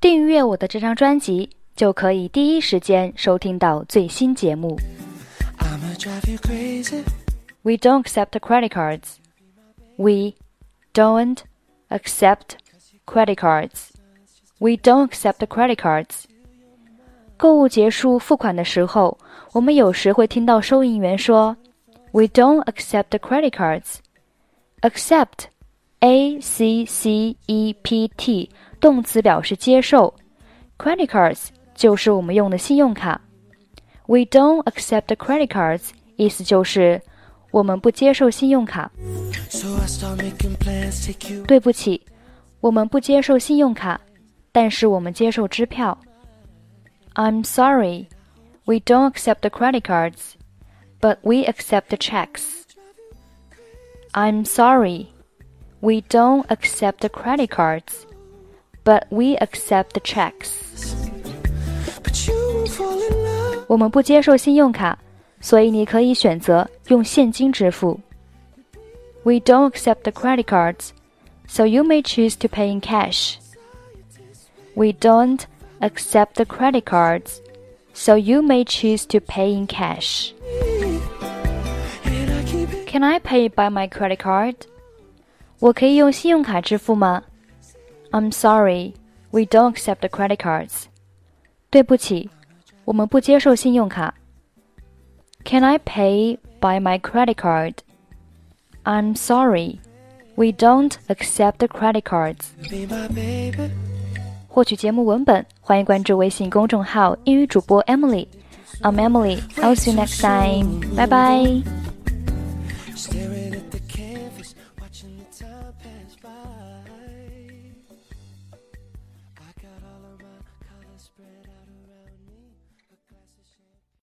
订阅我的这张专辑，就可以第一时间收听到最新节目。We don't accept credit cards. We don't accept credit cards. We don't accept credit cards. 购物结束付款的时候，我们有时会听到收银员说 We don't accept credit cards. Accept, A-C-C-E-P-T, 动词表示接受， Credit cards 就是我们用的信用卡。 We don't accept credit cards 意思就是我们不接受信用卡。对不起，我们不接受信用卡，但是我们接受支票。I'm sorry, we don't accept credit cards, but we accept checks. I'm sorry, we don't accept credit cards, but we accept checks. 我们不接受信用卡，所以你可以选择用现金支付。We don't accept credit cards, so you may choose to pay in cash. We don't accept credit cards, so you may choose to pay in cash. Can I pay by my credit card? 我可以用信用卡支付吗？ I'm sorry, we don't accept credit cards. 对不起，我们不接受信用卡。Can I pay by my credit card? I'm sorry, we don't accept credit cards. 获取节目文本，欢迎关注微信公众号英语主播 Emily. I'm Emily. I'll see you next time. Bye bye. Spread